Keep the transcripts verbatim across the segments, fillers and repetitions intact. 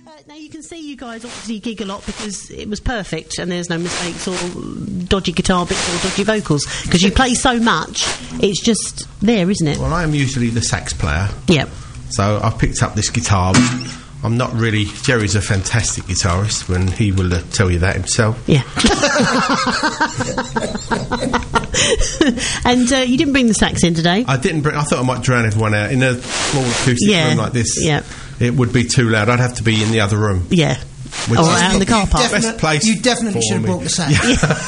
now you can see you guys obviously gig a lot because it was perfect and there's no mistakes or dodgy guitar bits or dodgy vocals because you play so much, it's just there, isn't it? Well, I am usually the sax player. Yep. So I've picked up this guitar. I'm not really... Jerry's a fantastic guitarist, when he will uh, tell you that himself. Yeah. And uh, you didn't bring the sax in today? I didn't bring... I thought I might drown everyone out. In a small acoustic yeah. room like this, yeah. it would be too loud. I'd have to be in the other room. Yeah. Which or is out in the car park. Best place you definitely should have brought the sax.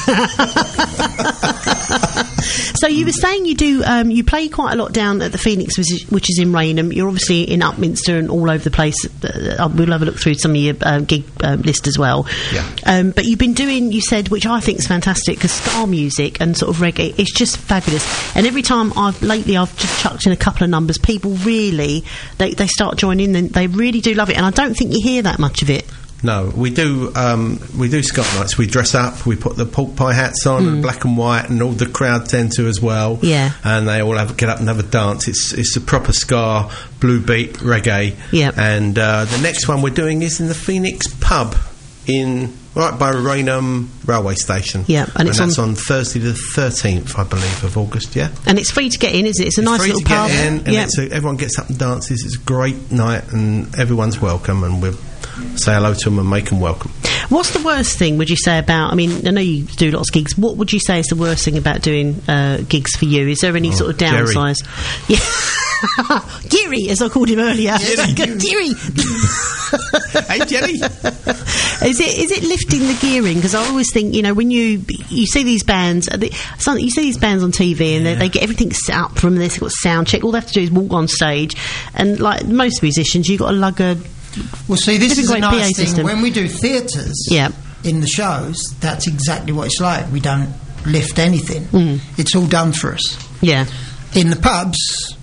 Yeah. So you were saying you do um, you play quite a lot down at the Phoenix, which is, which is in Raynham. You're obviously in Upminster and all over the place. Uh, we'll have a look through some of your uh, gig uh, list as well. Yeah. Um, but you've been doing, you said, which I think is fantastic, because ska music and sort of reggae, it's just fabulous. And every time I've lately I've just chucked in a couple of numbers, people really they they start joining and they really do love it. And I don't think you hear that much of it. No, we do. Um, we do Scott nights. We dress up. We put the pork pie hats on, Mm. and black and white, and all the crowd tend to as well. Yeah, and they all have get up and have a dance. It's it's a proper ska, blue beat, reggae. Yeah, and uh, the next one we're doing is in the Phoenix pub in right by Raynham railway station. Yeah, and, and it's that's on, on Thursday the thirteenth, I believe, of August. Yeah, and it's free to get in, isn't it? It's a it's nice free little to pub. Get in, and yeah. it's a, everyone gets up and dances. It's a great night, and everyone's welcome, and we're say hello to them and make them welcome. What's the worst thing, would you say, about... I mean, I know you do lots of gigs. What would you say is the worst thing about doing uh, gigs for you? Is there any oh, sort of downsides? Yeah. Geary, as I called him earlier. Geary. Hey, Jerry. Is it is it lifting the gearing? Because I always think, you know, when you you see these bands, they, some, you see these bands on T V and yeah. they, they get everything set up from this. They've got sound check. All they have to do is walk on stage, and like most musicians, you've got to lug a... Well, see, this is a nice P A thing. system. When we do theatres yeah. in the shows, that's exactly what it's like. We don't lift anything. Mm. It's all done for us. Yeah. In the pubs,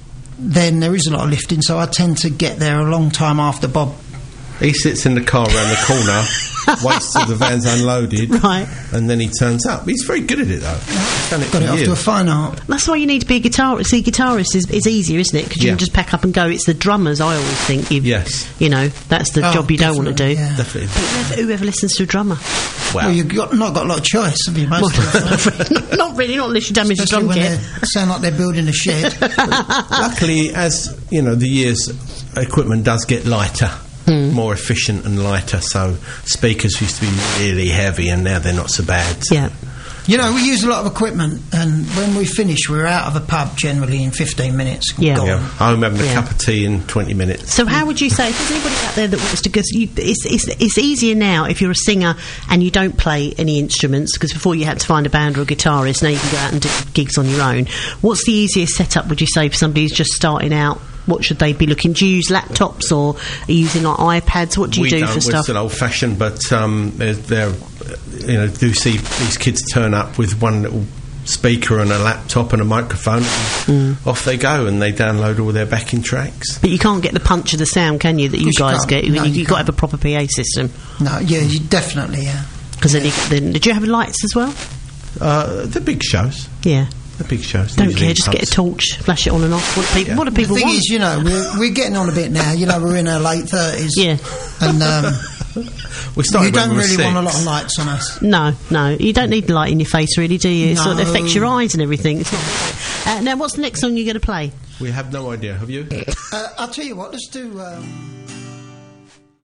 then there is a lot of lifting, so I tend to get there a long time after Bob. He sits in the car around the corner, waits till the van's unloaded, right, and then he turns up. He's very good at it, though. He's done it Got for it off years. to a fine art. That's why you need to be a guitarist. See, guitarist is, is easier, isn't it? Because you yeah. can just pack up and go. It's the drummers, I always think. You, yes. You know, that's the oh, job you don't want to do. Yeah. Definitely. Whoever, whoever listens to a drummer. Wow. Well, you've got, not got a lot of choice, have you, most of the not, not really, not unless you damage the Especially drum when kit. they sound like they're building a shed. Luckily, as, you know, the years, equipment does get lighter. Mm. More efficient and lighter, so speakers used to be really heavy and now they're not so bad. So. Yeah. You know, we use a lot of equipment, and when we finish, we're out of a pub generally in fifteen minutes. Yeah. Gone. yeah. Home having a yeah. cup of tea in twenty minutes. So how would you say, if there's anybody out there that wants to go, you, it's, it's, it's easier now if you're a singer and you don't play any instruments, because before you had to find a band or a guitarist, now you can go out and do gigs on your own. What's the easiest setup, would you say, for somebody who's just starting out? What should they be looking? Do you use laptops or are you using like iPads? What do you we do don't, for we're stuff? still old fashioned, but um, they're, they're, you know, do see these kids turn up with one little speaker and a laptop and a microphone, and mm. off they go, and they download all their backing tracks. But you can't get the punch of the sound, can you? That you guys you get. No, you, you you've got to have a proper P A system. No, yeah, you definitely, yeah. Because then, you, then, did you have lights as well? Uh, the big shows. Yeah. The big shows. Don't care, just get a torch, flash it on and off. What do people, yeah. what do people the thing want? is, you know, we're, we're getting on a bit now. You know, we're in our late thirties. Yeah. And um, we you don't we really six. want a lot of lights on us. No, no. You don't need light in your face, really, do you? It No. sort of affects your eyes and everything. It's not. Uh, now, what's the next song you're going to play? We have no idea. Have you? Uh, I'll tell you what, let's do... Um,